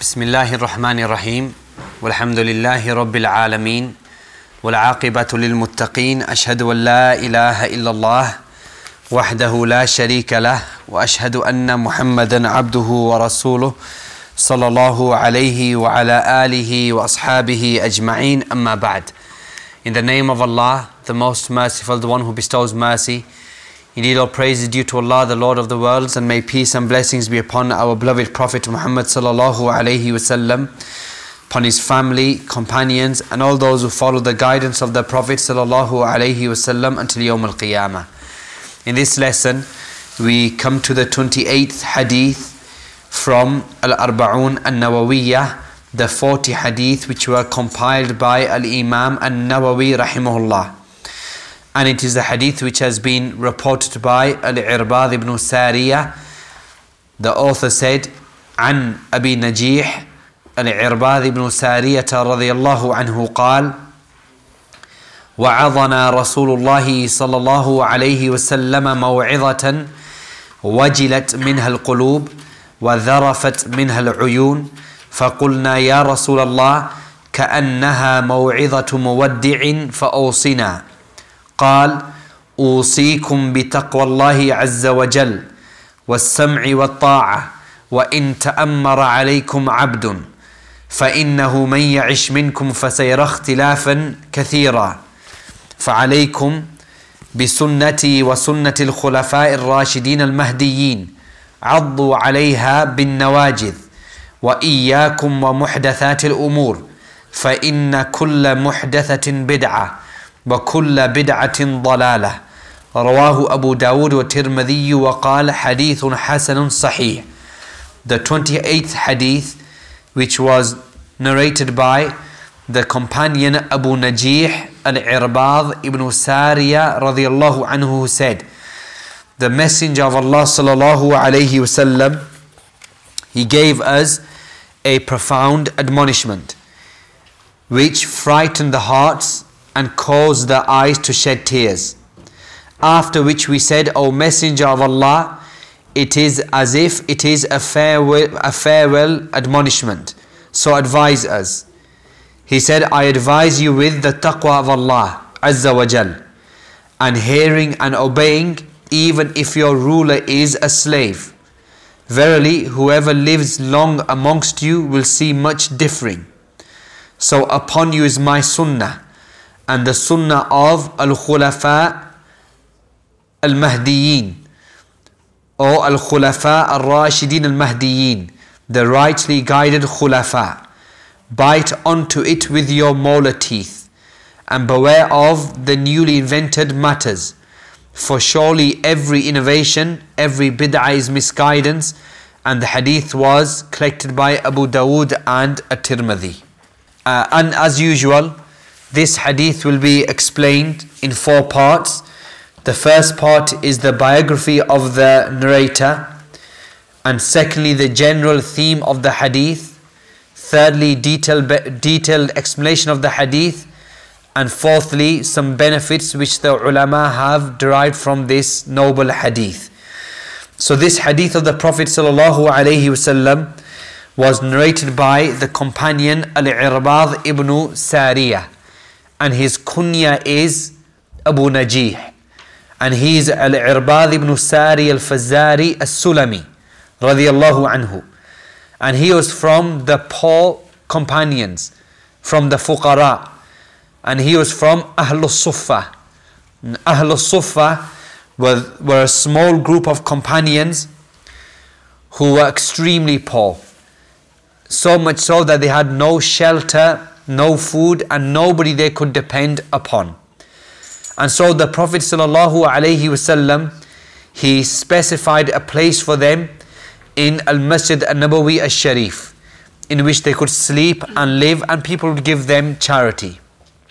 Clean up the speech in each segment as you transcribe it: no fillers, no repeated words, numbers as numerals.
بسم الله الرحمن الرحيم والحمد لله رب العالمين والعاقبة للمتقين أشهد أن لا إله إلا الله وحده لا شريك له وأشهد أن محمدا عبده ورسوله صلى الله عليه وعلى آله وأصحابه أجمعين أما بعد. In the name of Allah, the most merciful, the one who bestows mercy. Indeed, all praise is due to Allah, the Lord of the worlds, and may peace and blessings be upon our beloved Prophet Muhammad sallallahu alaihi wasallam, upon his family, companions, and all those who follow the guidance of the Prophet sallallahu alaihi wasallam until Yawm al-Qiyamah. In this lesson, we come to the 28th hadith from Al-Arba'un An-Nawawiyah, the 40 hadith which were compiled by Al-Imam An-Nawawi rahimahullah. And it is a hadith which has been reported by Al-Irbad ibn Sariyah. The author said, عن أبي نجيح العرباض بن سارية رضي الله عنه قال: وعظنا رسول الله صلى الله عليه وسلم موعظة وجلت منها القلوب وذرفت منها العيون فقلنا يا رسول الله كأنها موعظة مودع فأوصنا. قال: أوصيكم بتقوى الله عز وجل والسمع والطاعة وإن تأمر عليكم عبد فإنه من يعش منكم فسيرى اختلافا كثيرا فعليكم بسنتي وسنة الخلفاء الراشدين المهديين عضوا عليها بالنواجذ وإياكم ومحدثات الأمور فإن كل محدثة بدعة وكل بدعة ضلالة. رواه أبو داود والترمذي وقال حديث حسن صحيح. The 28th hadith, which was narrated by the companion Abu Najih Al-Irbad ibn Sariyah radiyallahu anhu, who said, the Messenger of Allah sallallahu alayhi wasallam, he gave us a profound admonishment which frightened the hearts and caused the eyes to shed tears. After which we said, O Messenger of Allah, it is as if it is a farewell admonishment, so advise us. He said, I advise you with the taqwa of Allah Azza wa Jal, and hearing and obeying, even if your ruler is a slave. Verily, whoever lives long amongst you will see much differing. So upon you is my sunnah, and the sunnah of Al-Khulafa Al-Mahdiyin, or Al-Khulafa Al-Rashidin Al-Mahdiyin, the rightly guided Khulafa. Bite onto it with your molar teeth, and beware of the newly invented matters. For surely every innovation, every bid'ah is misguidance. And the hadith was collected by Abu Dawood and At-Tirmidhi. And as usual, this hadith will be explained in 4 parts. The first part is the biography of the narrator, and secondly the general theme of the hadith, thirdly detailed explanation of the hadith, and fourthly some benefits which the ulama have derived from this noble hadith. So this hadith of the Prophet sallallahu alaihi wasallam was narrated by the companion Al-Irbad ibn Sariyah, and his kunya is Abu Najih, and he is Al-Irbad ibn Sari al-Fazari al-Sulami radiyallahu anhu, and he was from the poor companions, from the fuqara, and he was from Ahlul Suffah. Ahlul Suffah were a small group of companions who were extremely poor, so much so that they had no shelter, no food, and nobody they could depend upon. And so the Prophet sallallahu alaihi wasallam, he specified a place for them in Al-Masjid An-Nabawi Al-Sharif, in which they could sleep and live, and people would give them charity.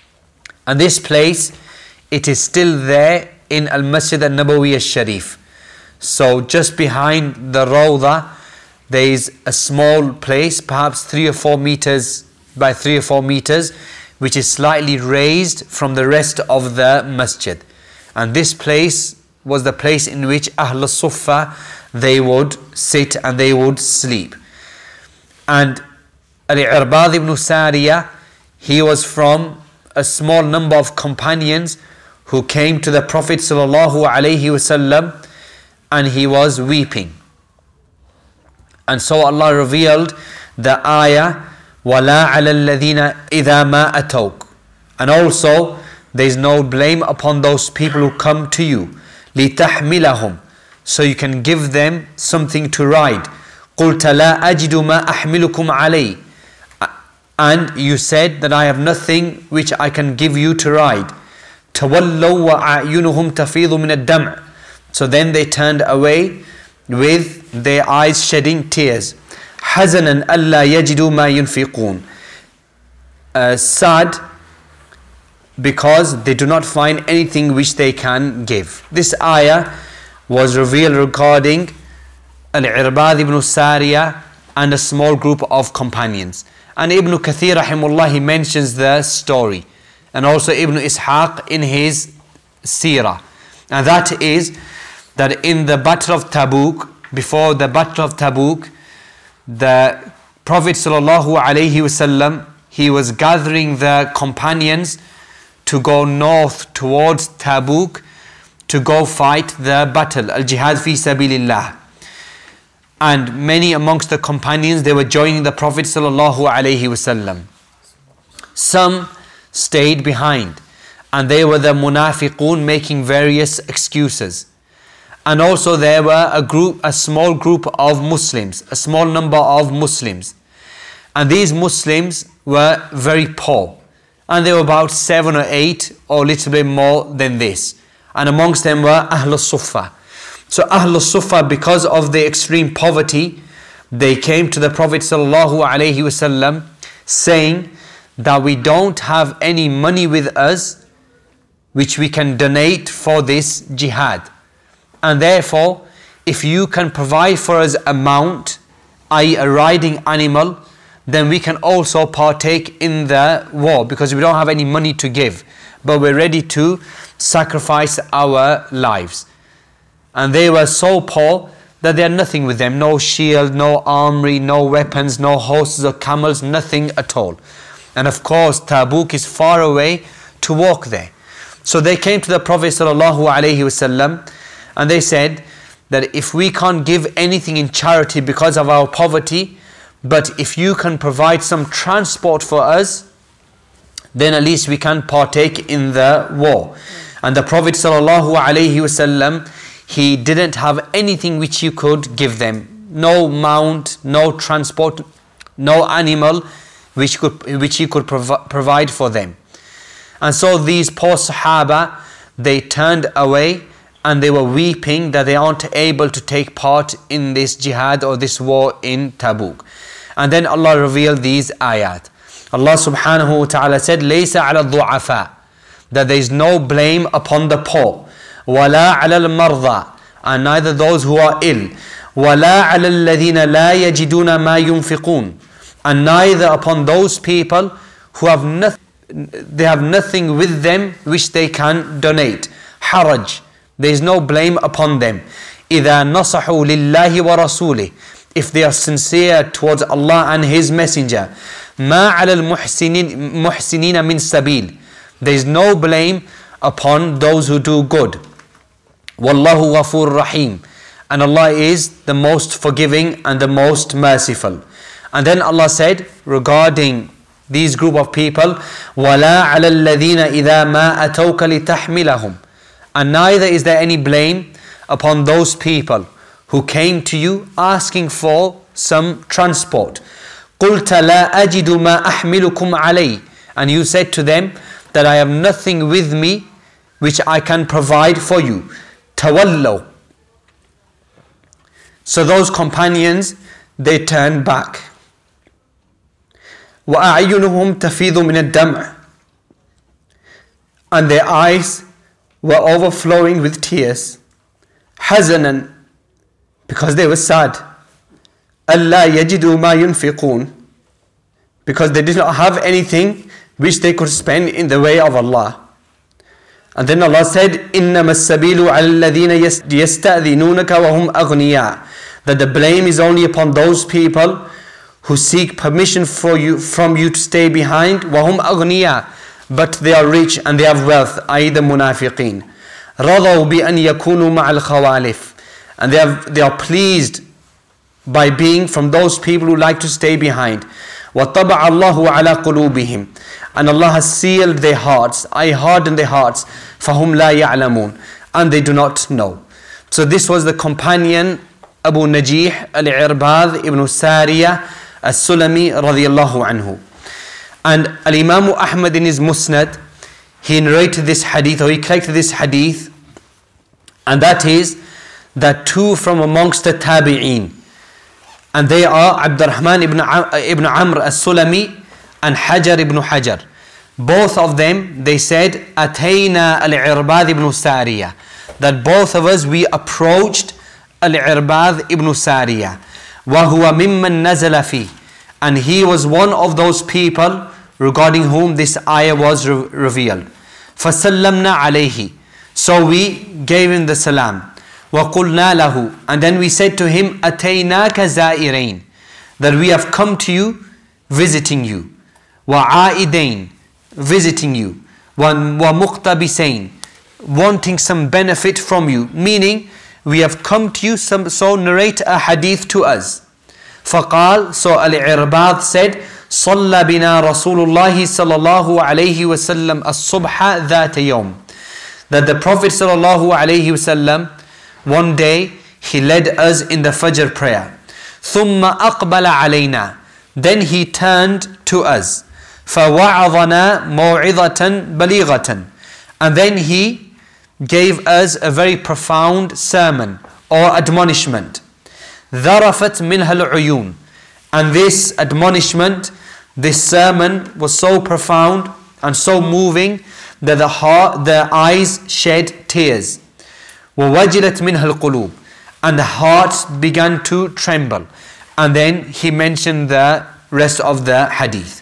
And this place, it is still there in Al-Masjid An-Nabawi Al-Sharif. So just behind the Rawda, there is a small place, perhaps 3 or 4 meters by 3 or 4 meters, which is slightly raised from the rest of the masjid. And this place was the place in which Ahlul Suffah, they would sit and they would sleep. And Al-Irbad ibn Sariyah, he was from a small number of companions who came to the Prophet sallallahu alaihi wasallam, and he was weeping. And so Allah revealed the ayah, وَلَا عَلَى الَّذِينَ إِذَا مَا أَتَوْكَ. And also, there is no blame upon those people who come to you. لِتَحْمِلَهُمْ. So you can give them something to ride. قُلْتَ لَا أَجِدُ مَا أَحْمِلُكُمْ عَلَيْهِ. And you said that I have nothing which I can give you to ride. تَوَلَّوْا وَأَعْيُنُهُمْ تَفِيضُ مِنَ الدَّمْعِ. So then they turned away with their eyes shedding tears. حَزَنًا أَلَّا يَجِدُوا مَا يُنْفِقُونَ. Sad because they do not find anything which they can give. This ayah was revealed regarding Al-Irbad ibn Sariyah and a small group of companions. And Ibn Kathir rahimullah, he mentions the story. And also Ibn Ishaq in his seerah. And that is that in the Battle of Tabuk, before the Battle of Tabuk, the Prophet sallallahu alaihi wasallam, he was gathering the companions to go north towards Tabuk to go fight the battle, al-jihad fi sabilillah. And many amongst the companions, they were joining the Prophet sallallahu alaihi wasallam. Some stayed behind, and they were the munafiqun making various excuses. And also there were a small group of Muslims, a small number of Muslims. And these Muslims were very poor. And they were about 7 or 8 or a little bit more than this. And amongst them were Ahlul Suffah. So Ahlul Suffah, because of the extreme poverty, they came to the Prophet sallallahu alaihi wasallam saying that we don't have any money with us which we can donate for this jihad. And therefore, if you can provide for us a mount, i.e. a riding animal, then we can also partake in the war, because we don't have any money to give, but we're ready to sacrifice our lives. And they were so poor that they had nothing with them, no shield, no armory, no weapons, no horses or camels, nothing at all. And of course, Tabuk is far away to walk there. So they came to the Prophet sallallahu alaihi wasallam, and they said that if we can't give anything in charity because of our poverty, but if you can provide some transport for us, then at least we can partake in the war. And the Prophet sallallahu alaihi wasallam, he didn't have anything which he could give them. No mount, no transport, no animal which he could provide for them. And so these poor Sahaba, they turned away and they were weeping that they aren't able to take part in this jihad or this war in Tabuk. And then Allah revealed these ayat. Allah subhanahu wa ta'ala said, لَيْسَ عَلَى الضُّعَفَاءِ, that there is no blame upon the poor. وَلَا عَلَى الْمَرْضَى, and neither those who are ill. وَلَا عَلَى الَّذِينَ لَا يَجِدُونَ مَا يُنْفِقُونَ, and neither upon those people who have nothing, they have nothing with them which they can donate. Haraj, there is no blame upon them. إِذَا نَصَحُوا لِلَّهِ وَرَسُولِهِ, if they are sincere towards Allah and His Messenger. مَا عَلَى الْمُحْسِنِينَ مِنْ سَبِيلٍ, there is no blame upon those who do good. وَاللَّهُ غَفُورٌ رَحِيمٌ, and Allah is the most forgiving and the most merciful. And then Allah said regarding these group of people, وَلَا عَلَى الَّذِينَ إِذَا مَا أَتَوْكَ لِتَحْمِلَهُمْ, and neither is there any blame upon those people who came to you asking for some transport. قُلْتَ لَا أَجِدُ مَا أَحْمِلُكُمْ عَلَيْهِ, and you said to them that I have nothing with me which I can provide for you. تَوَلَّوْا, so those companions, they turned back. وَأَعْيُنُهُمْ تَفِيضُ مِنَ الدَّمْعِ, and their eyes were overflowing with tears. حَزَنًا, because they were sad. أَلَّا يَجِدُوا مَا يُنْفِقُونَ, because they did not have anything which they could spend in the way of Allah. And then Allah said, إِنَّمَا السَّبِيلُ عَلَى الَّذِينَ يَسْتَأْذِنُونَكَ وَهُمْ أَغْنِيَاءُ, that the blame is only upon those people who seek permission from you to stay behind. وَهُمْ أَغْنِيَا, but they are rich and they have wealth, i.e. the munafiqeen. رَضَوْا بِأَنْ يَكُونُوا مَعَ الْخَوَالِفِ, and they are pleased by being from those people who like to stay behind. وَطَبَعَ اللَّهُ عَلَى قُلُوبِهِمْ, and Allah has sealed their hearts, I hardened their hearts. فَهُمْ لَا يَعْلَمُونَ, and they do not know. So this was the companion Abu Najih al-Irbad ibn Sariyah as-Sulami radiyallahu anhu. And Al-Imam Ahmad in his Musnad, he narrated this hadith, or he collected this hadith, and that is that two from amongst the Tabi'een, and they are Abdurrahman ibn Amr as-Sulami and Hajar ibn Hajar. Both of them, they said, Atayna al-Irbad ibn Sariyah, that both of us, we approached al-Irbad ibn Sariyah. وَهُوَ مِمَّن نَزَلَ فِي, and he was one of those people regarding whom this ayah was revealed. فَسَلَّمْنَا عَلَيْهِ, so we gave him the salam. وَقُلْنَا لَهُ, and then we said to him, أَتَيْنَاكَ زَائِرَيْن, that we have come to you, visiting you. وَعَائِدَيْن, visiting you. وَمُقْتَبِسَيْن, wanting some benefit from you, meaning we have come to you, so narrate a hadith to us. فقال, so Al-Irbad said, صلى بنا رسول الله صلى الله عليه وسلم الصبح ذات يوم, that the Prophet صلى الله عليه وسلم, one day he led us in the Fajr prayer. ثم أقبل علينا, then he turned to us. فوعظنا موعظة بليغة, and then he gave us a very profound sermon or admonishment. ذرفت منها العيون, and this admonishment, this sermon was so profound and so moving that the eyes shed tears. ووجلت منها القلوب, and the hearts began to tremble. And then he mentioned the rest of the hadith.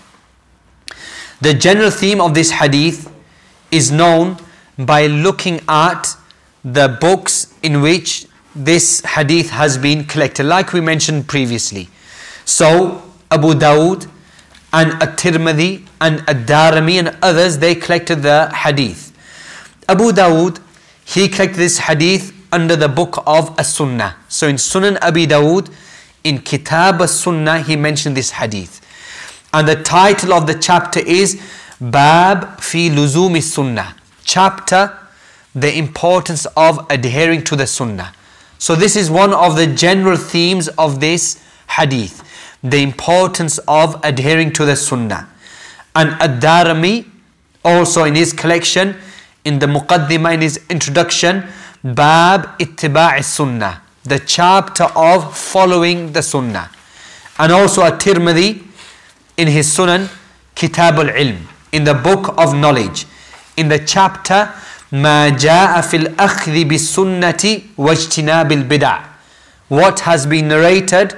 The general theme of this hadith is known by looking at the books in which this hadith has been collected, like we mentioned previously. So Abu Dawud and At-Tirmidhi and Ad-Darimi and others, they collected the hadith. Abu Dawud, he collected this hadith under the book of As-Sunnah. So in Sunan Abi Dawud, in Kitab As-Sunnah, he mentioned this hadith. And the title of the chapter is Bab fi Luzumi Sunnah, chapter, the importance of adhering to the Sunnah. So this is one of the general themes of this hadith, the importance of adhering to the Sunnah. And Ad-Darimi also in his collection, in the Muqaddimah, in his introduction, Bab Ittiba' Sunnah, the chapter of following the Sunnah. And also At-Tirmidhi in his Sunan, Kitab al-Ilm, in the book of knowledge, in the chapter ما جاء في الأخذ بالسنة واجتناب البدع, what has been narrated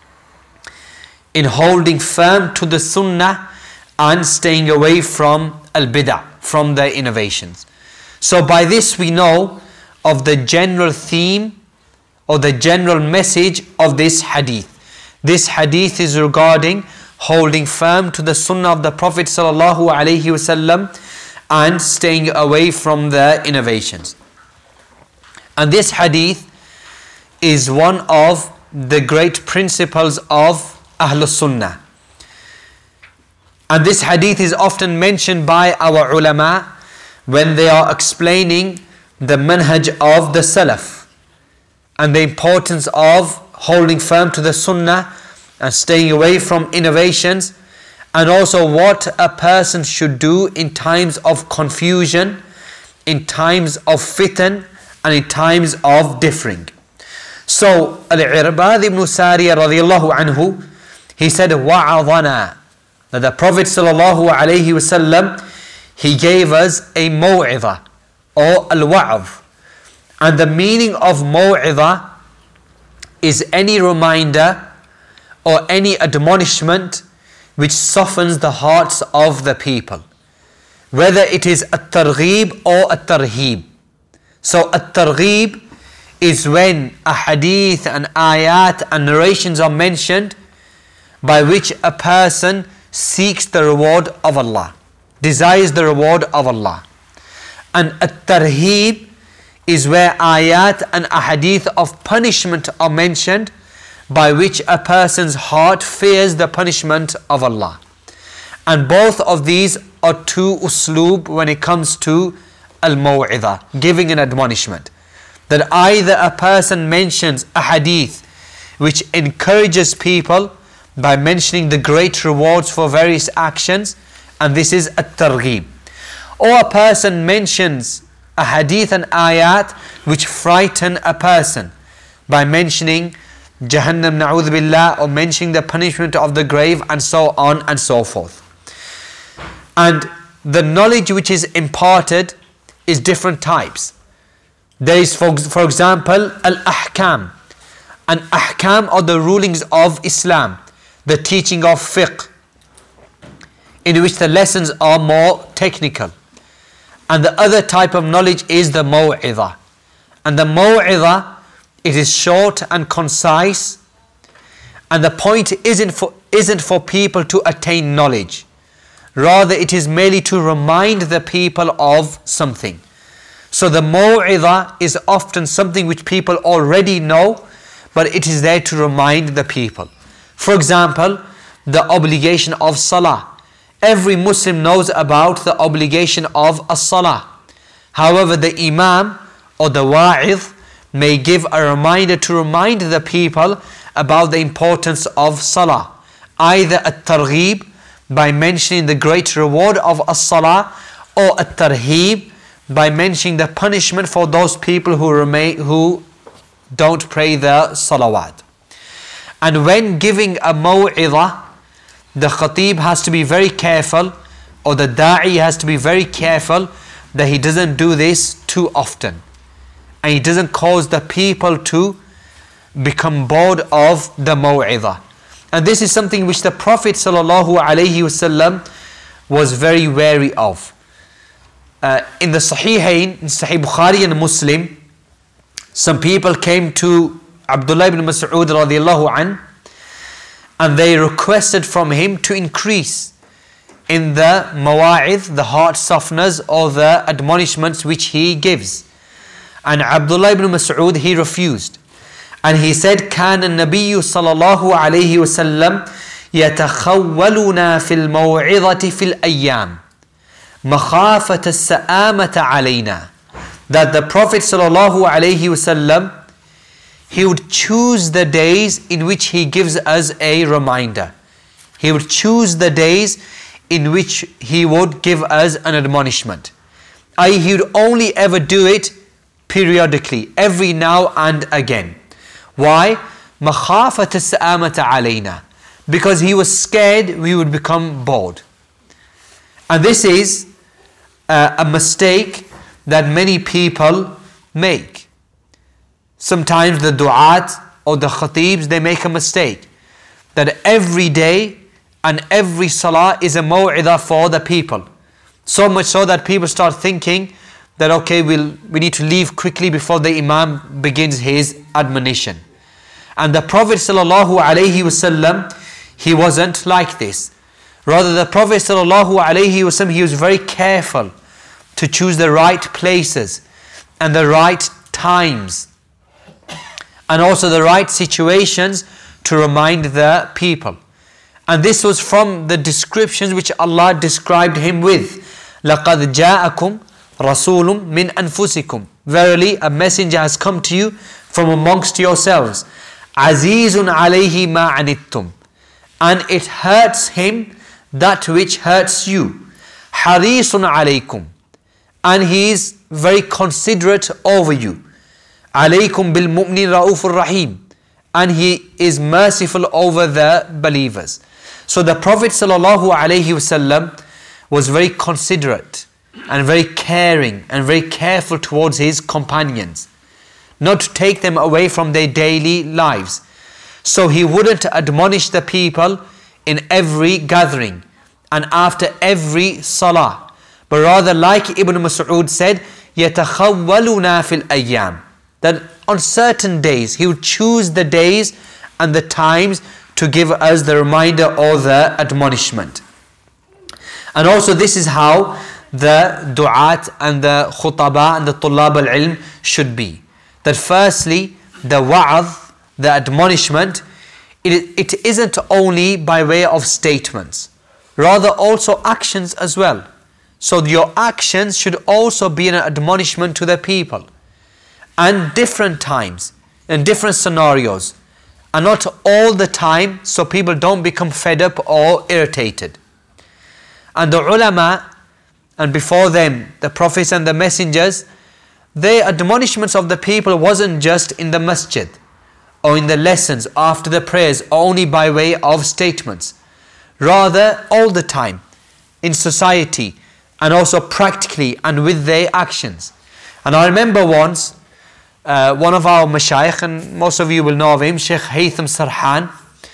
in holding firm to the Sunnah and staying away from al-bid'ah, from the innovations. So by this we know of the general theme or the general message of this hadith. This hadith is regarding holding firm to the Sunnah of the Prophet sallallahu alaihi wasallam and staying away from the innovations. And this hadith is one of the great principles of Ahlus Sunnah. And this hadith is often mentioned by our ulama when they are explaining the manhaj of the Salaf and the importance of holding firm to the Sunnah and staying away from innovations, and also what a person should do in times of confusion, in times of fitan, and in times of differing. So Al-Irbad ibn Sariyah radiyallahu anhu, he said, وَعَظَنَا, that the Prophet sallallahu alayhi wasallam, he gave us a maw'idha or al-wa'adh. And the meaning of maw'idha is any reminder or any admonishment which softens the hearts of the people, whether it is at-targhib or at-tarheeb. So at-targhib is when a hadith and ayat and narrations are mentioned, by which a person seeks the reward of Allah, desires the reward of Allah. And at-tarheeb is where ayat and ahadith of punishment are mentioned, by which a person's heart fears the punishment of Allah. And both of these are two usloob when it comes to al-maw'idha, giving an admonishment. That either a person mentions a hadith which encourages people by mentioning the great rewards for various actions, and this is at-targhib. Or a person mentions a hadith and ayat which frighten a person by mentioning Jahannam, na'udhu billah, or mentioning the punishment of the grave, and so on and so forth. And the knowledge which is imparted is different types. There is, for example, al-ahkam. And ahkam are the rulings of Islam, the teaching of fiqh, in which the lessons are more technical. And the other type of knowledge is the maw'idha. And the maw'idha, it is short and concise, and the point isn't for people to attain knowledge. Rather, it is merely to remind the people of something. So the maw'idha is often something which people already know, but it is there to remind the people. For example, the obligation of salah. Every Muslim knows about the obligation of as-salah. However, the imam or the wa'idh may give a reminder to remind the people about the importance of salah. Either at-targhib, by mentioning the great reward of as-salah, or at-tarheeb, by mentioning the punishment for those people who don't pray the salawat. And when giving a maw'idha, the khatib has to be very careful, or the da'i has to be very careful that he doesn't do this too often, and he doesn't cause the people to become bored of the maw'idha. And this is something which the Prophet ﷺ was very wary of. In the Sahihain, in Sahih Bukhari and Muslim, some people came to Abdullah ibn Mas'ud radiallahu an, and they requested from him to increase in the mawa'idh, the heart softeners, or the admonishments which he gives. And Abdullah ibn Mas'ud, he refused. And he said, كان النبي صلى الله عليه وسلم يتخولنا في الموعظة في الأيام مخافة السآمة علينا. That the Prophet صلى الله عليه وسلم, he would choose the days in which he gives us a reminder. He would choose the days in which he would give us an admonishment. I.e., he would only ever do it periodically, every now and again. Why? مَخَافَةَ السَّآمَةَ عَلَيْنَا. Because he was scared we would become bored. And this is a mistake that many people make. Sometimes the du'at or the khatibs, they make a mistake that every day and every salah is a maw'idha for the people. So much so that people start thinking that okay, we need to leave quickly before the imam begins his admonition. And the Prophet ﷺ, he wasn't like this. Rather, the Prophet ﷺ, he was very careful to choose the right places and the right times, and also the right situations to remind the people. And this was from the descriptions which Allah described him with. لَقَدْ جَاءَكُمْ رَسُولٌ مِّنْ أَنفُسِكُمْ. Verily, a messenger has come to you from amongst yourselves. عَزِيزٌ عَلَيْهِ مَا عَنِتُّمْ. And it hurts him that which hurts you. حَرِيصٌ عَلَيْكُمْ. And he is very considerate over you. عَلَيْكُمْ بِالْمُؤْمِنِينَ رَؤُوفٌ رَحِيمٌ. And he is merciful over the believers. So the Prophet ﷺ was very considerate and very caring and very careful towards his companions, not to take them away from their daily lives. So he wouldn't admonish the people in every gathering and after every salah, but rather, like Ibn Mas'ud said, يَتَخَوَّلُنَا فِي الْأَيَّامِ. That on certain days, he would choose the days and the times to give us the reminder or the admonishment. And also this is how the du'at and the khutaba and the tullab al-ilm should be. That firstly, the wa'adh, the admonishment, it isn't only by way of statements, rather also actions as well. So your actions should also be an admonishment to the people. And different times, in different scenarios. And not all the time, so people don't become fed up or irritated. And the ulama, and before them, the prophets and the messengers, their admonishments of the people wasn't just in the masjid, or in the lessons, after the prayers, only by way of statements. Rather, all the time, in society, and also practically, and with their actions. And I remember once, one of our mashayikh, and most of you will know of him, Sheikh Haytham Sarhan,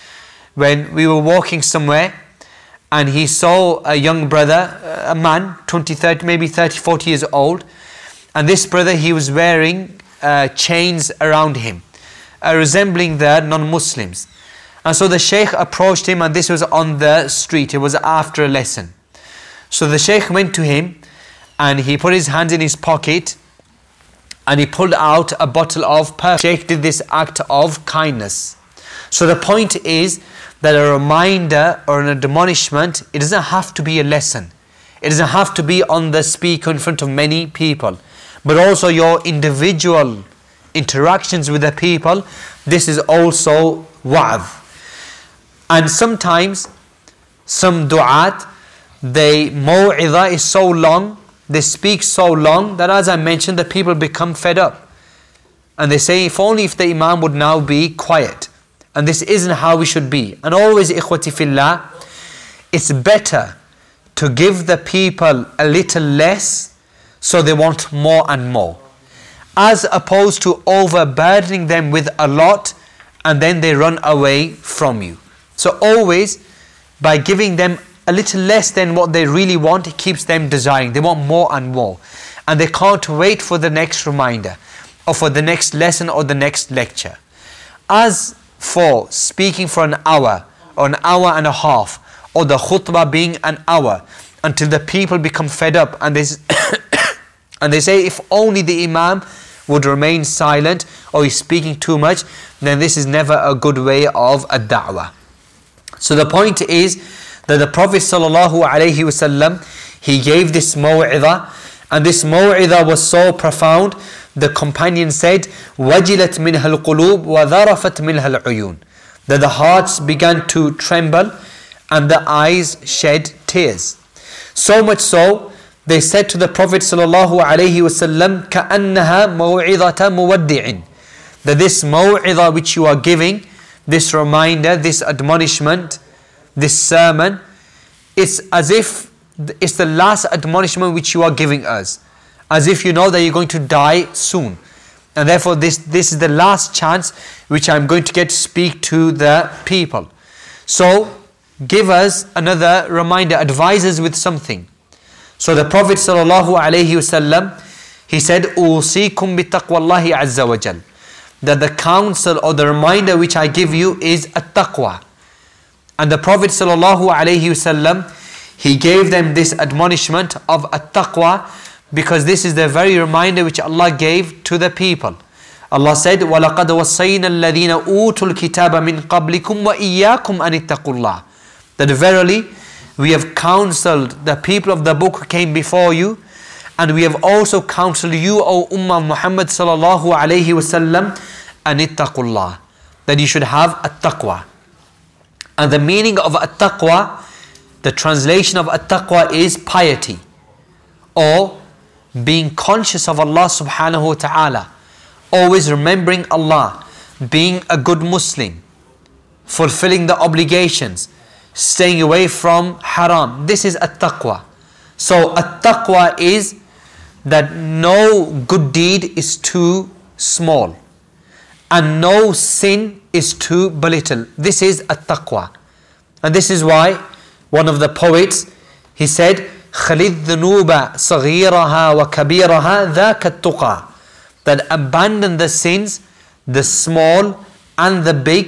when we were walking somewhere, and he saw a young brother, a man, 20, 30, maybe 30, 40 years old, and this brother, he was wearing chains around him, resembling the non-Muslims. And so the Shaykh approached him, and this was on the street, it was after a lesson. So the Shaykh went to him, and he put his hands in his pocket, and he pulled out a bottle of perfume. Shaykh did this act of kindness. So the point is that a reminder or an admonishment, it doesn't have to be a lesson. It doesn't have to be on the speaker in front of many people. But also your individual interactions with the people, this is also wa'adh. And sometimes, some du'at, the maw'idha is so long, they speak so long that, as I mentioned, the people become fed up. And they say, if only if the imam would now be quiet. And this isn't how we should be. And always, ikhwati fillah, it's better to give the people a little less so they want more and more, as opposed to overburdening them with a lot and then they run away from you. So always, by giving them a little less than what they really want, it keeps them desiring. They want more and more. And they can't wait for the next reminder, or for the next lesson, or the next lecture. As for speaking for an hour, or an hour and a half, or the khutbah being an hour, until the people become fed up, and they and they say, if only the imam would remain silent, or he's speaking too much, then this is never a good way of a da'wah. So the point is that the Prophet ﷺ, he gave this maw'idha, and this maw'idha was so profound, the companion said, وَجِلَتْ مِنْهَا الْقُلُوبُ وَذَرَفَتْ مِنْهَا الْعُيُونَ, that the hearts began to tremble and the eyes shed tears. So much so, they said to the Prophet ﷺ, كَأَنَّهَا مَوْعِظَةَ مُوَدِّعٍ, that this maw'idha which you are giving, this reminder, this admonishment, this sermon, it's as if it's the last admonishment which you are giving us, as if you know that you're going to die soon, and therefore this is the last chance which I'm going to get to speak to the people. So give us another reminder, advise us with something. So the Prophet ﷺ, he said, أُوصِيكُمْ بِتَقْوَى اللَّهِ عَزَّ وَجَلَّ, that the counsel or the reminder which I give you is at-taqwa. And the Prophet ﷺ, he gave them this admonishment of at-taqwa, because this is the very reminder which Allah gave to the people. Allah said, وَلَقَدْ وَصَّيْنَا الَّذِينَ أُوتُوا الْكِتَابَ مِنْ قَبْلِكُمْ وَإِيَّاكُمْ أَنِ اتَّقُوا اللَّهِ, that verily we have counseled the people of the book who came before you, and we have also counseled you, O Ummah Muhammad sallallahu alayhi wasallam, an ittaqullah, that you should have at-taqwa. And the meaning of at-taqwa, the translation of at-taqwa is piety, or being conscious of Allah subhanahu wa ta'ala, always remembering Allah, being a good Muslim, fulfilling the obligations, staying away from haram. This is at-taqwa. So at-taqwa is that no good deed is too small, and no sin is too belittle. This is at-taqwa. And this is why one of the poets, he said, خَلِذْ ذُنُوبَ صَغِيرَهَا وَكَبِيرَهَا ذَاكَ التُّقَى, that abandon the sins, the small and the big,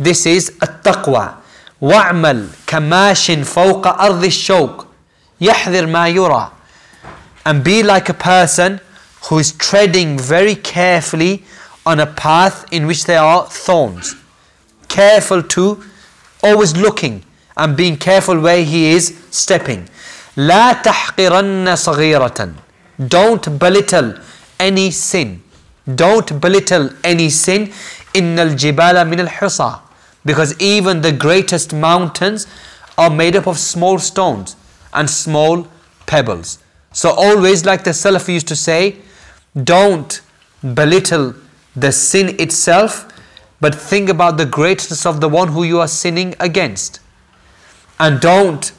This is التقوى. وَاعْمَلْ كَمَاشٍ فَوْقَ أَرْضِ الشَّوْقِ يَحْذِرْ مَا يُرَى. And be like a person who is treading very carefully on a path in which there are thorns. Careful to, always looking and being careful where he is stepping. لا تحقرن صغيرة. Don't belittle any sin. Don't belittle any sin. إن الجبال من الحصى. Because even the greatest mountains are made up of small stones and small pebbles. So always, like the Salaf used to say, don't belittle the sin itself, but think about the greatness of the one who you are sinning against. And don't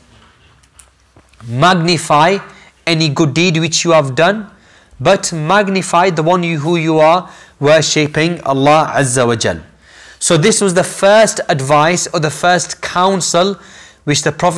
magnify any good deed which you have done, but magnify the one who you are worshipping, Allah Azza wa Jal. So this was the first advice or the first counsel which the Prophet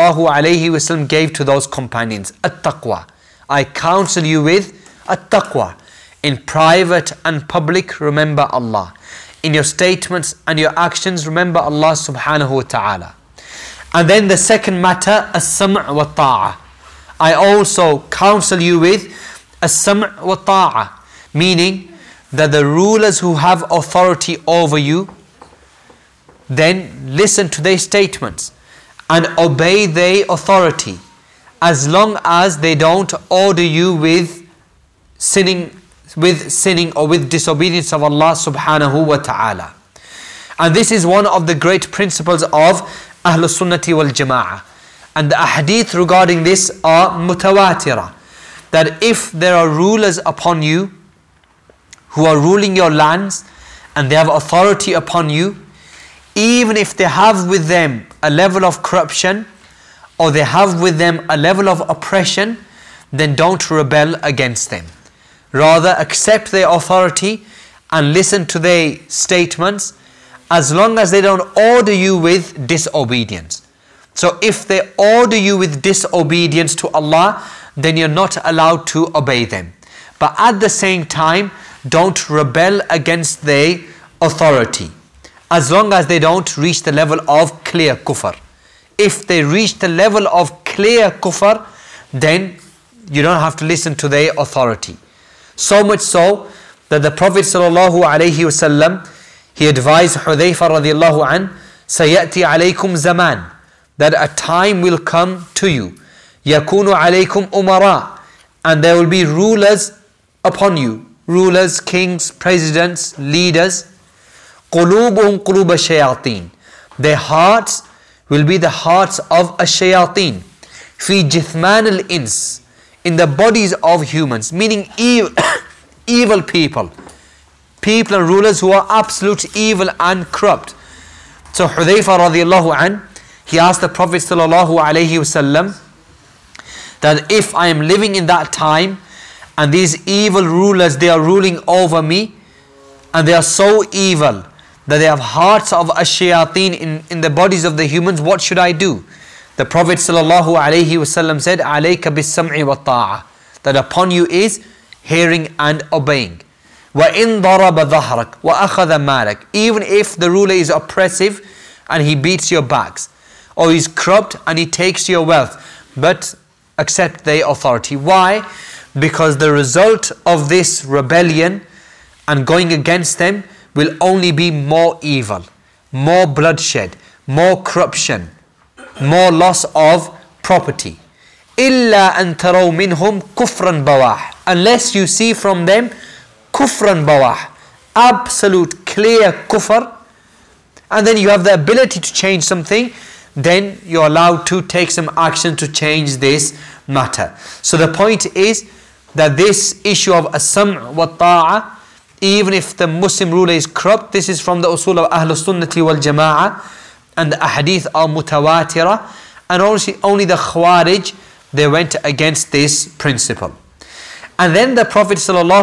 ﷺ gave to those companions. At-taqwa. I counsel you with at-taqwa. In private and public, remember Allah. In your statements and your actions, remember Allah subhanahu wa ta'ala. And then the second matter, as-sam' wa ta'a. I also counsel you with as-sam' wa ta'a. Meaning that the rulers who have authority over you, then listen to their statements and obey their authority, as long as they don't order you with sinning or with disobedience of Allah subhanahu wa ta'ala. And this is one of the great principles of Ahlul Sunnati wal Jama'ah. And the ahadith regarding this are mutawatira. That if there are rulers upon you who are ruling your lands and they have authority upon you, even if they have with them a level of corruption or they have with them a level of oppression, then don't rebel against them. Rather accept their authority and listen to their statements, as long as they don't order you with disobedience. So if they order you with disobedience to Allah, then you're not allowed to obey them. But at the same time, don't rebel against their authority, as long as they don't reach the level of clear kufr. If they reach the level of clear kufr, then you don't have to listen to their authority. So much so that the Prophet ﷺ, he advised Hudhayfa radiallahu an, سَيَأْتِي عَلَيْكُمْ زَمَانٍ, that a time will come to you, يَكُونُ عَلَيْكُمْ أُمَرَاء, and there will be rulers upon you, rulers, kings, presidents, leaders. قُلُوبُهُمْ قُلُوبَ الشَّيَاطِينَ, their hearts will be the hearts of ash-shayateen. فِي جِثْمَانِ الْإِنسِ, in the bodies of humans, meaning evil people. People and rulers who are absolute evil and corrupt. So Hudhayfa radiallahu an, he asked the Prophet sallallahu alaihi wasallam that if I am living in that time and these evil rulers, they are ruling over me and they are so evil that they have hearts of ash-shayateen in the bodies of the humans, what should I do? The Prophet sallallahu alaihi wasallam said, "Alayka bis-sam'i wat-ta'a," that upon you is hearing and obeying. وَإِن ضَرَبَ ظَهْرَكَ وَأَخَذَ مَالَكَ, even if the ruler is oppressive and he beats your backs, or he's corrupt and he takes your wealth, but accept their authority. Why? Because the result of this rebellion and going against them will only be more evil, more bloodshed, more corruption, more loss of property. إِلَّا أَن تَرَوْا مِنْهُمْ كُفْرًا بَوَاحٍ, unless you see from them kufran bawah, absolute clear kufr, and then you have the ability to change something, then you're allowed to take some action to change this matter. So the point is that this issue of as-sam' wa ta'a, even if the Muslim ruler is corrupt, this is from the usul of Ahlul Sunnati wal Jama'ah, and the ahadith are mutawatira, and only the Khawarij, they went against this principle. And then the Prophet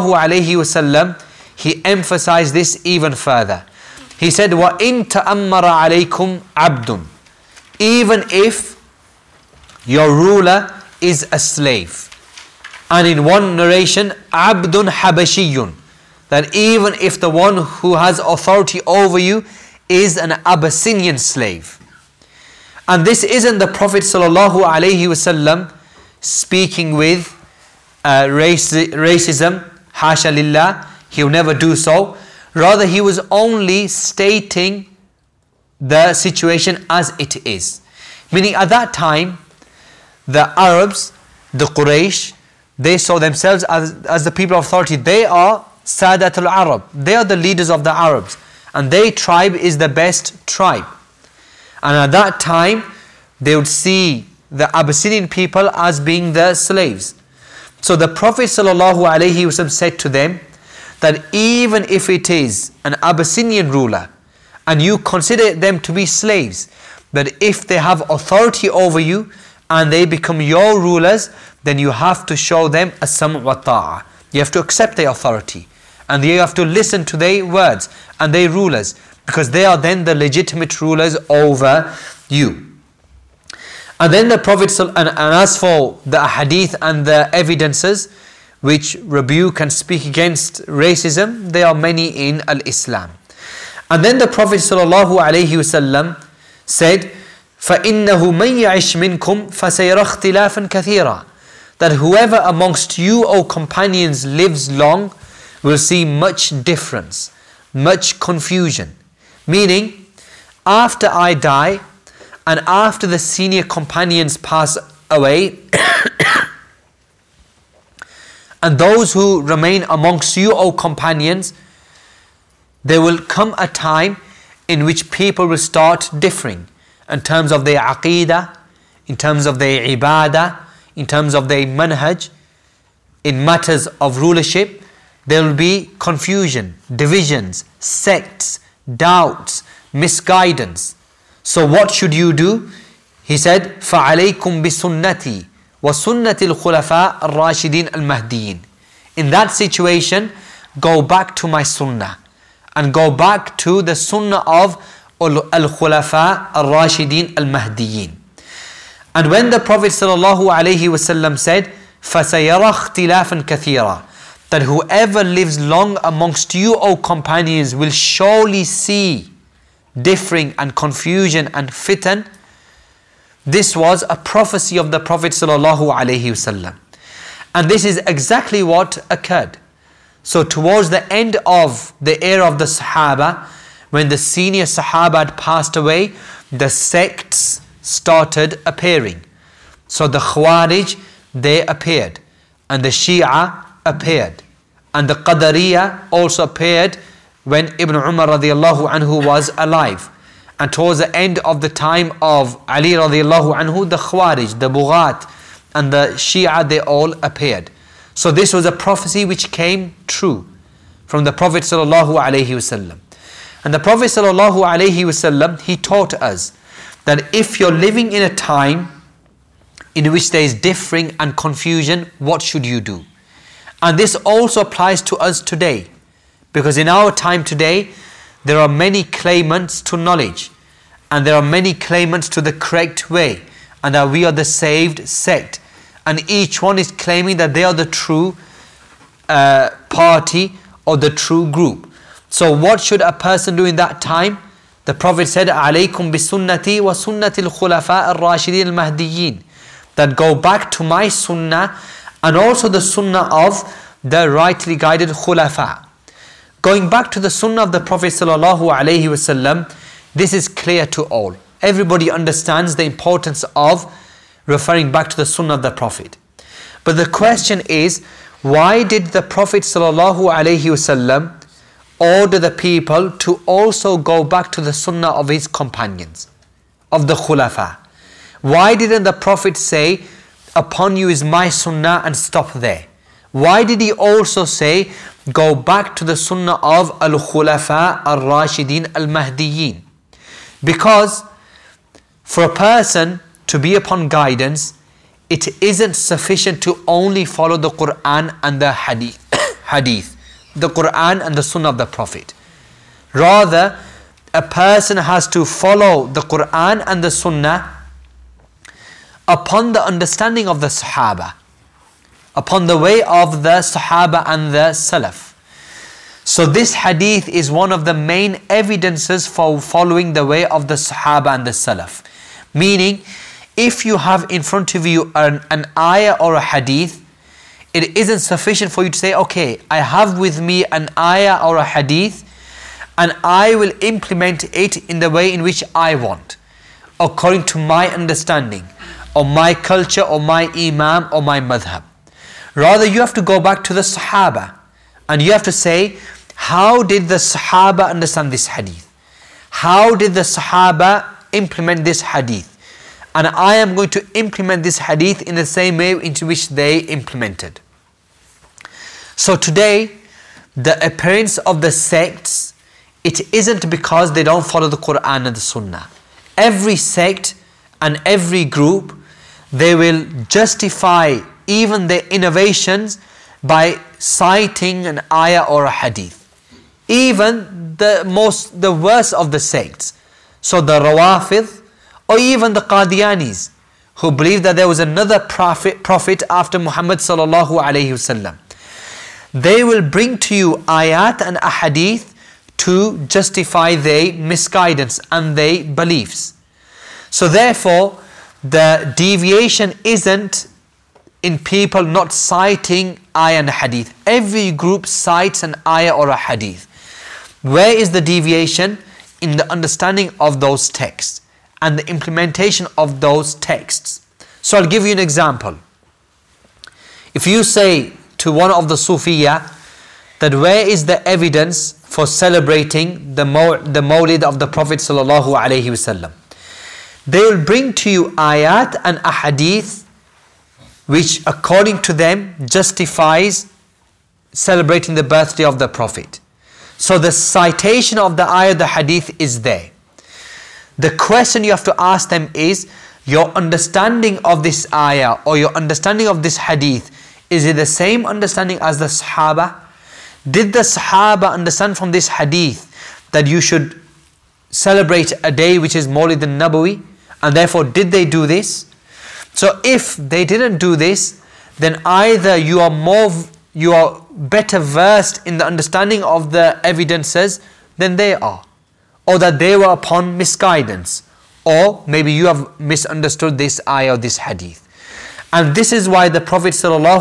ﷺ, he emphasized this even further. He said, وَإِن تَأَمَّرَ عَلَيْكُمْ عَبْدٌ, even if your ruler is a slave. And in one narration, عَبْدٌ حَبَشِيٌّ, that even if the one who has authority over you is an Abyssinian slave. And this isn't the Prophet ﷺ speaking with racism, hasha lillah, he will never do so. Rather, he was only stating the situation as it is. Meaning at that time, the Arabs, the Quraysh, they saw themselves as the people of authority. They are Sadat al-Arab. They are the leaders of the Arabs. And their tribe is the best tribe. And at that time, they would see the Abyssinian people as being the slaves. So the Prophet ﷺ said to them that even if it is an Abyssinian ruler and you consider them to be slaves, but if they have authority over you and they become your rulers, then you have to show them a sam' wa ta'a. You have to accept their authority and you have to listen to their words and their rulers, because they are then the legitimate rulers over you. And then the Prophet, and as for the hadith and the evidences which rebuke and speak against racism, there are many in Al-Islam. And then the Prophet ﷺ said, فَإِنَّهُ مَنْ يَعِشْ مِنْكُمْ فَسَيَرَى اخْتِلَافًا كَثِيرًا, that whoever amongst you, O companions, lives long will see much difference, much confusion. Meaning, after I die and after the senior companions pass away and those who remain amongst you, O companions, there will come a time in which people will start differing in terms of their aqeedah, in terms of their ibadah, in terms of their manhaj. In matters of rulership, there will be confusion, divisions, sects, doubts, misguidance. So what should you do? He said, فَعَلَيْكُمْ بِسُنَّتِي وَسُنَّةِ الْخُلَفَاءِ الرَّاشِدِينَ الْمَهْدِيِّينَ. In that situation, go back to my sunnah and go back to the sunnah of al-Khulafa al-Rashidin al-Mahdiyyin. And when the Prophet ﷺ said, فَسَيَرَى اخْتِلَافًا كَثِيرًا, that whoever lives long amongst you, O companions, will surely see differing and confusion and fitan. This was a prophecy of the Prophet ﷺ. And this is exactly what occurred. So towards the end of the era of the Sahaba, when the senior Sahaba had passed away, the sects started appearing. So the Khawarij, they appeared, and the Shia appeared, and the Qadariya also appeared when Ibn Umar radiallahu anhu was alive. And towards the end of the time of Ali radiallahu anhu, the Khawarij, the Bughat, and the Shia, they all appeared. So this was a prophecy which came true from the Prophet sallallahu alaihi wasallam. And the Prophet sallallahu alaihi wasallam, he taught us that if you're living in a time in which there is differing and confusion, what should you do? And this also applies to us today, because in our time today, there are many claimants to knowledge, and there are many claimants to the correct way, and that we are the saved sect. And each one is claiming that they are the true party or the true group. So what should a person do in that time? The Prophet said, عَلَيْكُمْ بِسُنَّتِي وَسُنَّةِ الْخُلَفَاءِ الرَّاشِدِينَ الْمَهْدِيِّينَ, that go back to my sunnah and also the sunnah of the rightly guided khulafa. Going back to the sunnah of the Prophet sallallahu alaihi wasallam, this is clear to all. Everybody understands the importance of referring back to the sunnah of the Prophet. But the question is, why did the Prophet sallallahu alaihi wasallam order the people to also go back to the sunnah of his companions, of the khulafa? Why didn't the Prophet say, upon you is my sunnah, and stop there? Why did he also say, go back to the sunnah of al-Khulafa al-Rashidin al-Mahdiyyin? Because for a person to be upon guidance, it isn't sufficient to only follow the Quran and the hadith, the Quran and the sunnah of the Prophet. Rather, a person has to follow the Quran and the sunnah upon the understanding of the Sahaba, upon the way of the Sahaba and the Salaf. So this hadith is one of the main evidences for following the way of the Sahaba and the Salaf. Meaning, if you have in front of you an ayah or a hadith, it isn't sufficient for you to say, okay, I have with me an ayah or a hadith and I will implement it in the way in which I want, according to my understanding, or my culture, or my imam, or my madhab. Rather, you have to go back to the Sahaba and you have to say, how did the Sahaba understand this hadith? How did the Sahaba implement this hadith? And I am going to implement this hadith in the same way into which they implemented. So today, the appearance of the sects, it isn't because they don't follow the Quran and the Sunnah. Every sect and every group, they will justify even their innovations by citing an ayah or a hadith. Even the worst of the sects. So the Rawafid, or even the Qadianis, who believe that there was another prophet after Muhammad sallallahu alayhi wasallam. They will bring to you ayat and ahadith to justify their misguidance and their beliefs. So therefore, the deviation isn't in people not citing ayah and hadith. Every group cites an ayah or a hadith. Where is the deviation? In the understanding of those texts and the implementation of those texts. So I'll give you an example. If you say to one of the Sufiya that where is the evidence for celebrating the Mawlid of the Prophet sallallahu alaihi wasallam, they will bring to you ayat and ahadith which according to them justifies celebrating the birthday of the Prophet. So the citation of the ayah, the hadith is there. The question you have to ask them is, your understanding of this ayah or your understanding of this hadith, is it the same understanding as the Sahaba? Did the Sahaba understand from this hadith that you should celebrate a day which is Mawlid al-Nabawi, and therefore did they do this? So if they didn't do this, then either you are better versed in the understanding of the evidences than they are, or that they were upon misguidance, or maybe you have misunderstood this ayah or this hadith. And this is why the Prophet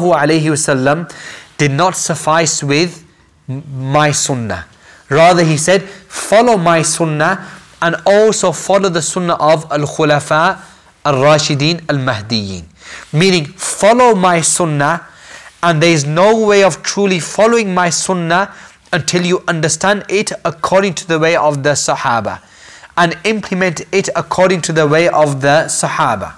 ﷺ did not suffice with my sunnah. Rather he said, follow my sunnah and also follow the sunnah of al-Khulafa al-Rashidin al-Mahdiyyin. Meaning, follow my sunnah, and there is no way of truly following my sunnah until you understand it according to the way of the Sahaba and implement it according to the way of the Sahaba.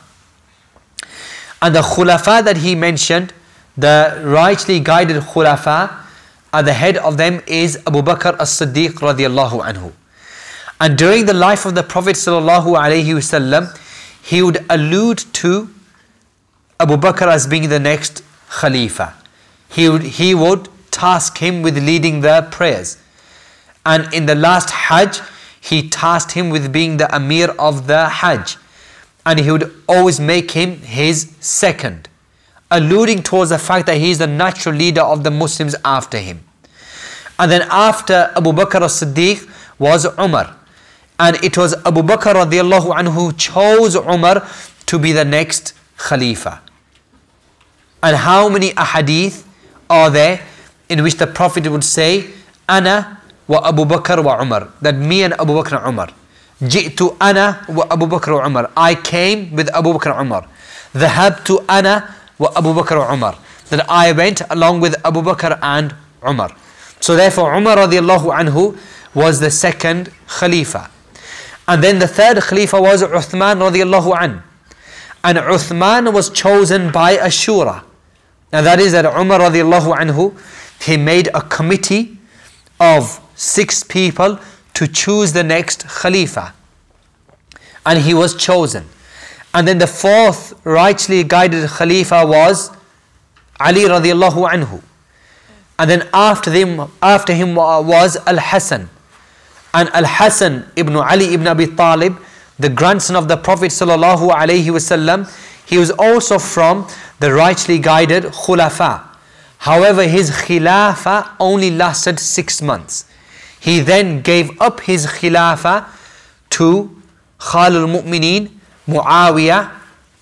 And the Khulafa that he mentioned, the rightly guided Khulafa, at the head of them is Abu Bakr as-Siddiq radiallahu anhu. And during the life of the Prophet sallallahu alaihi wasallam, he would allude to Abu Bakr as being the next Khalifa. He would task him with leading the prayers. And in the last Hajj, he tasked him with being the Amir of the Hajj. And he would always make him his second, alluding towards the fact that he is the natural leader of the Muslims after him. And then after Abu Bakr as-Siddiq was Umar. And it was Abu Bakr radiallahu anhu who chose Umar to be the next Khalifa. And how many ahadith are there in which the Prophet would say, Ana wa Abu Bakr wa Umar, that me and Abu Bakr and Umar. Ji'tu ana wa Abu Bakr wa Umar, I came with Abu Bakr and Umar. Dhahabtu ana wa Abu Bakr wa Umar, that I went along with Abu Bakr and Umar. So therefore Umar radiallahu anhu was the second Khalifa. And then the third Khalifa was Uthman radiallahu anhu. And Uthman was chosen by a shura. Now that is that Umar radiallahu anhu, he made a committee of 6 people to choose the next Khalifa. And he was chosen. And then the fourth rightly guided Khalifa was Ali radiallahu anhu. And then after him was Al-Hasan. And Al-Hasan ibn Ali ibn Abi Talib, the grandson of the Prophet sallallahu alaihi wasallam, he was also from the rightly guided Khulafa. However, his khilafah only lasted 6 months. He then gave up his khilafah to Khalil al-Mu'mineen, Muawiyah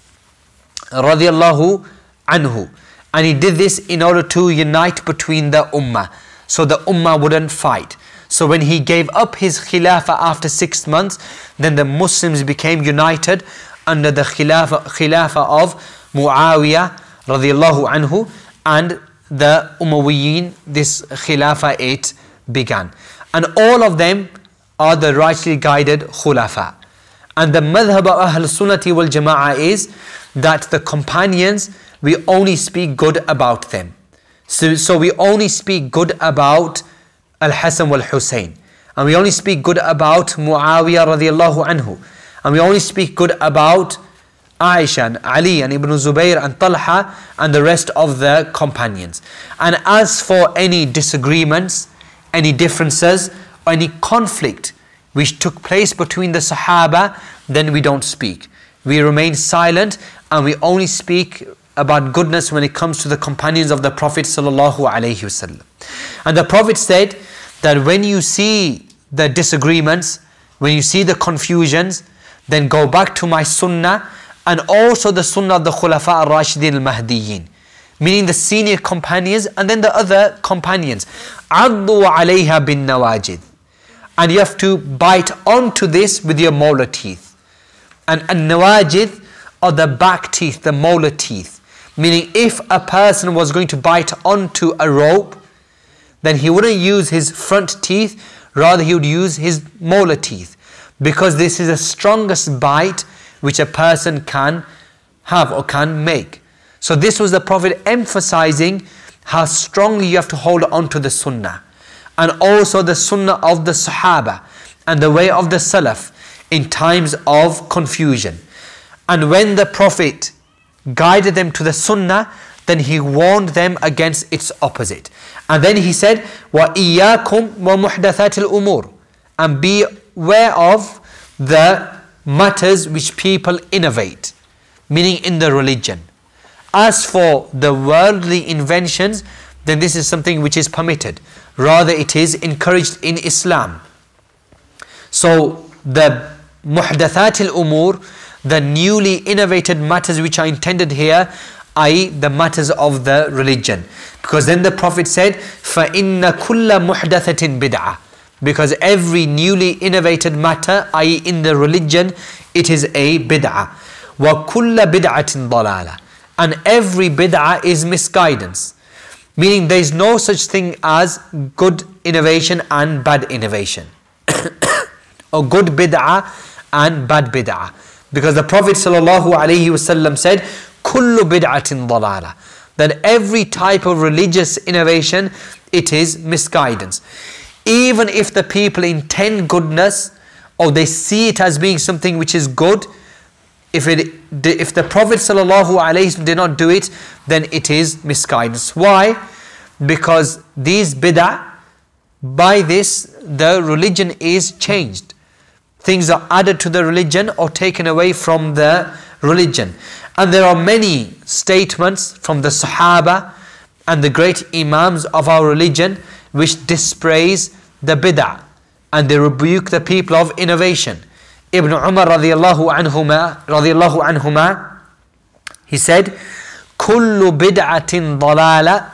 radiyallahu anhu. And he did this in order to unite between the ummah, so the ummah wouldn't fight. So when he gave up his khilafah after 6 months, then the Muslims became united under the khilafah of Muawiyah radiyallahu anhu, and the Umayyad, this khilafah, it began. And all of them are the rightly guided khulafa. And the madhab of Ahl Sunnati wal Jama'ah is that the companions, we only speak good about them. So we only speak good about Al-Hasan wal-Husayn. And we only speak good about Muawiyah radiyallahu anhu. And we only speak good about Aisha and Ali and Ibn Zubayr and Talha and the rest of the companions. And as for any disagreements, any differences, or any conflict which took place between the Sahaba, then we don't speak. We remain silent and we only speak about goodness when it comes to the companions of the Prophet sallallahu alaihi wasallam. And the Prophet said that when you see the disagreements, when you see the confusions, then go back to my sunnah and also the sunnah of the Khulafa al-Rashidin al-Mahdiyyin, meaning the senior companions and then the other companions. Addu alayha bin nawajid. And you have to bite onto this with your molar teeth. And nawajid are the back teeth, the molar teeth. Meaning if a person was going to bite onto a rope, then he wouldn't use his front teeth, rather he would use his molar teeth. Because this is the strongest bite which a person can have or can make. So this was the Prophet emphasizing how strongly you have to hold on to the sunnah. And also the sunnah of the Sahaba and the way of the Salaf in times of confusion. And when the Prophet guided them to the sunnah, then he warned them against its opposite. And then he said, وَإِيَّاكُمْ وَمُحْدَثَاتِ الْأُمُورِ. And be aware of the matters which people innovate, meaning in the religion. As for the worldly inventions, then this is something which is permitted. Rather, it is encouraged in Islam. So, the muhdathat al-umur, the newly innovated matters which are intended here, i.e. the matters of the religion. Because then the Prophet said, فَإِنَّ كُلَّ مُحْدَثَةٍ بِدْعَةٍ. Because every newly innovated matter, i.e. in the religion, it is a bid'ah. وَكُلَّ بِدْعَةٍ ضَلَالَةٍ. And every bid'ah is misguidance. Meaning there is no such thing as good innovation and bad innovation. Or good bid'ah and bad bid'ah. Because the Prophet ﷺ said, كُلُّ بِدْعَةٍ ضَلَالَةٍ. That every type of religious innovation, it is misguidance. Even if the people intend goodness, or they see it as being something which is good, if the Prophet ﷺ did not do it, then it is misguidance. Why? Because these bid'ah, by this, the religion is changed. Things are added to the religion or taken away from the religion. And there are many statements from the Sahaba and the great Imams of our religion which dispraise the bid'ah and they rebuke the people of innovation. Ibn Umar radiyallahu anhuma, he said, كُلُّ بِدْعَةٍ ضَلَالَةٍ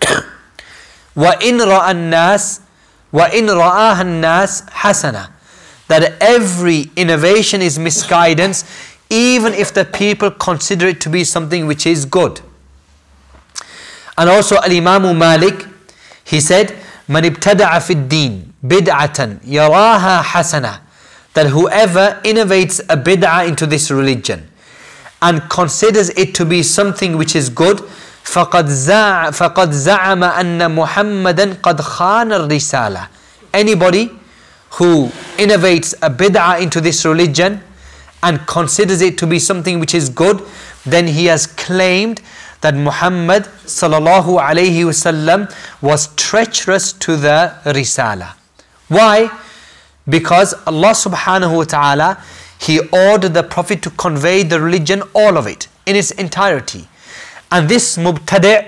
وَإِنْ رَآهَا النَّاسِ حَسَنًا. That every innovation is misguidance, even if the people consider it to be something which is good. And also Al-Imam Malik, he said, مَنِ ابْتَدَعَ فِي الدِّينِ بِدْعَةً يَرَاهَا حَسَنًا. That whoever innovates a bid'ah into this religion and considers it to be something which is good, فَقَدْ زَعَمَ أَنَّ مُحَمَّدًا قَدْ خَانَ الرِّسَالَةِ. Anybody who innovates a bid'ah into this religion and considers it to be something which is good, then he has claimed that Muhammad sallallahu alayhi wasallam was treacherous to the Risala. Why? Because Allah subhanahu wa ta'ala, He ordered the Prophet to convey the religion, all of it, in its entirety. And this mubtadi',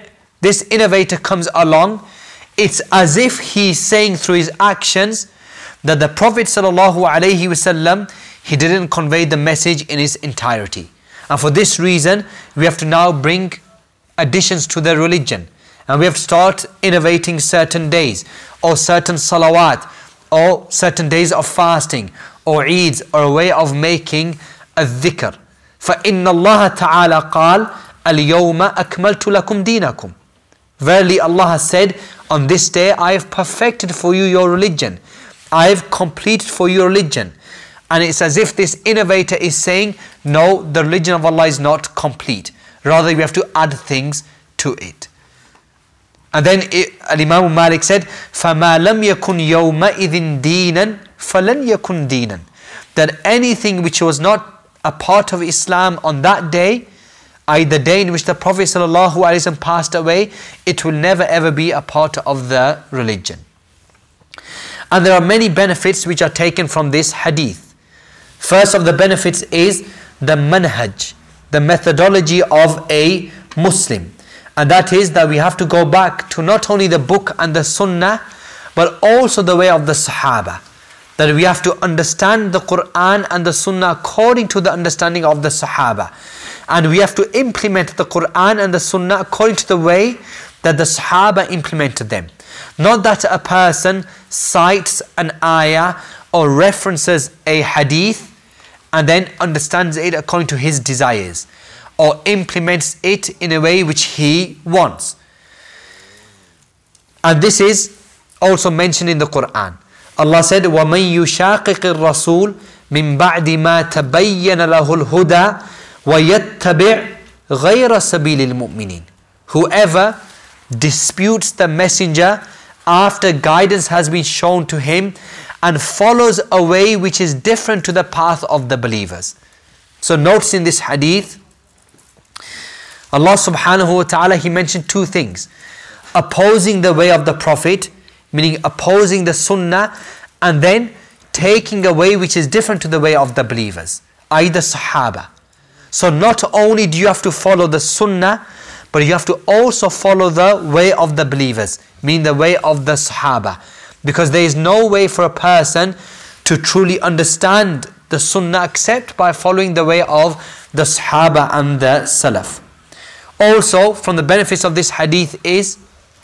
this innovator comes along, it's as if he's saying through his actions that the Prophet ﷺ, he didn't convey the message in its entirety. And for this reason, we have to now bring additions to the religion. And we have to start innovating certain days, or certain salawat, or certain days of fasting, or Eids, or a way of making a dhikr. فَإِنَّ اللَّهَ تَعَالَى قَالَ الْيَوْمَ أَكْمَلْتُ لَكُمْ دِينَكُمْ. Verily Allah has said, on this day I have perfected for you your religion. I have completed for you your religion. And it's as if this innovator is saying, no, the religion of Allah is not complete. Rather, we have to add things to it. And then Imam Malik said, فَمَا لَمْ يَكُنْ يَوْمَئِذٍ دِينًا فَلَنْ يَكُنْ دِينًا. That anything which was not a part of Islam on that day, i.e. the day in which the Prophet ﷺ passed away, it will never ever be a part of the religion. And there are many benefits which are taken from this hadith. First of the benefits is the manhaj, the methodology of a Muslim. And that is that we have to go back to not only the book and the sunnah, but also the way of the Sahaba. That we have to understand the Quran and the sunnah according to the understanding of the Sahaba. And we have to implement the Quran and the sunnah according to the way that the Sahaba implemented them. Not that a person cites an ayah or references a hadith and then understands it according to his desires, or implements it in a way which he wants. And this is also mentioned in the Quran. Allah said, وَمَن يُشَاقِقِ الرَّسُولِ مِن بَعْدِ مَا تَبَيَّنَ لَهُ الْهُدَى وَيَتَّبِعْ غَيْرَ سَبِيلِ الْمُؤْمِنِينَ. Whoever disputes the messenger after guidance has been shown to him and follows a way which is different to the path of the believers. So notice in this hadith, Allah subhanahu wa ta'ala, He mentioned two things. Opposing the way of the Prophet, meaning opposing the sunnah, and then taking a way which is different to the way of the believers, i.e. the Sahaba. So not only do you have to follow the sunnah, but you have to also follow the way of the believers, meaning the way of the Sahaba. Because there is no way for a person to truly understand the sunnah except by following the way of the Sahaba and the Salaf. Also, from the benefits of this hadith is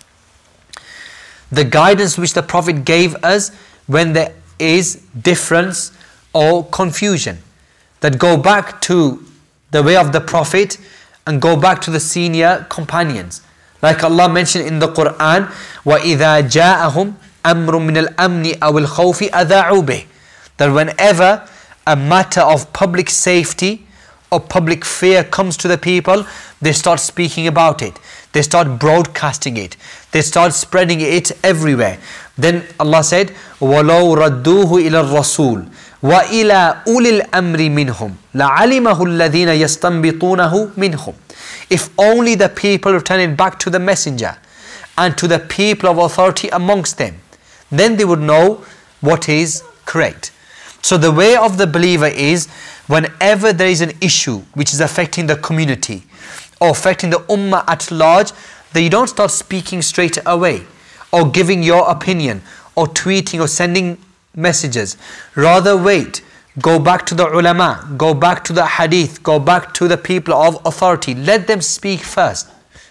the guidance which the Prophet gave us when there is difference or confusion. That go back to the way of the Prophet and go back to the senior companions. Like Allah mentioned in the Quran, وَإِذَا جَاءَهُمْ أَمْرٌ مِّنَ الْأَمْنِ أَوِ الْخَوْفِ أَذَاعُوا بِهِ. That whenever a matter of public safety or public fear comes to the people, they start speaking about it. They start broadcasting it. They start spreading it everywhere. Then Allah said, وَلَوْ رَدُّوهُ إِلَى الرَّسُولِ وَإِلَى أُولِي الْأَمْرِ مِنْهُمْ لَعَلِمَهُ الَّذِينَ يَسْتَنْبِطُونَهُ مِنْهُمْ. If only the people return it back to the messenger and to the people of authority amongst them, then they would know what is correct. So the way of the believer is, whenever there is an issue which is affecting the community or affecting the ummah at large, that you don't start speaking straight away or giving your opinion or tweeting or sending messages. Rather wait, go back to the ulama, go back to the hadith, go back to the people of authority. Let them speak first.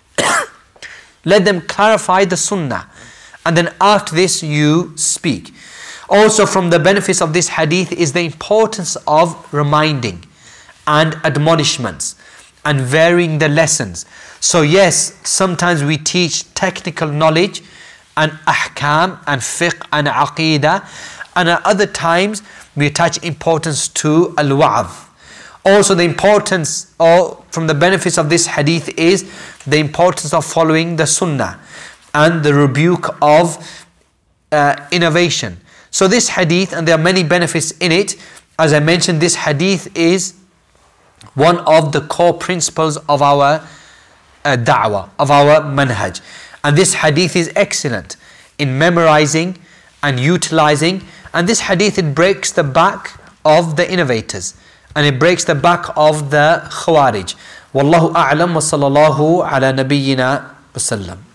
Let them clarify the sunnah, and then after this you speak. Also, from the benefits of this hadith is the importance of reminding and admonishments and varying the lessons. So yes, sometimes we teach technical knowledge and ahkam and fiqh and aqidah, and at other times we attach importance to al-wa'adh. Also the importance, or from the benefits of this hadith, is the importance of following the sunnah and the rebuke of innovation. So this hadith, and there are many benefits in it, as I mentioned, this hadith is one of the core principles of our da'wah, of our manhaj. And this hadith is excellent in memorizing and utilizing. And this hadith, it breaks the back of the innovators, and it breaks the back of the khawarij. Wallahu a'lam wa sallallahu ala nabiyyina wasallam.